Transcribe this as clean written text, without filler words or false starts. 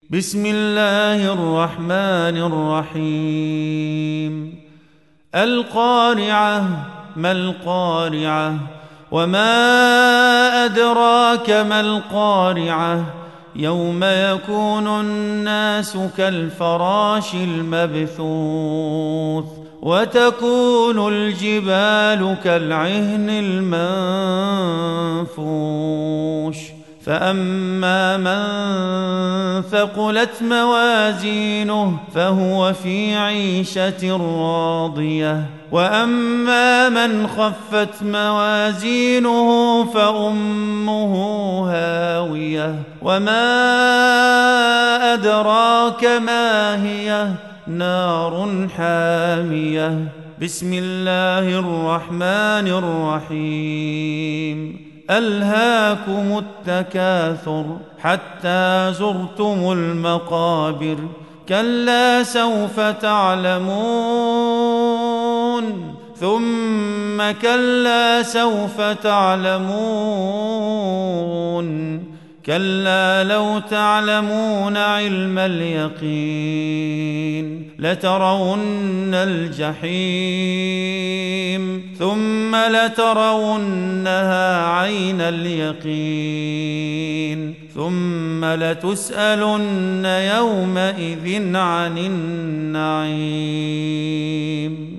بسم الله الرحمن الرحيم القارعة ما القارعة وما أدراك ما القارعة يوم يكون الناس كالفراش المبثوث وتكون الجبال كالعهن المنفوش فأما من ثقلت موازينه فهو في عيشة راضية وأما من خفت موازينه فأمه هاوية وما أدراك ما هي نار حامية بسم الله الرحمن الرحيم ألهاكم التكاثر حتى زرتم المقابر كلا سوف تعلمون ثم كلا سوف تعلمون كلا لو تعلمون علم اليقين لترون الجحيم ثم لترونها عين اليقين ثم لتسألن يومئذ عن النعيم.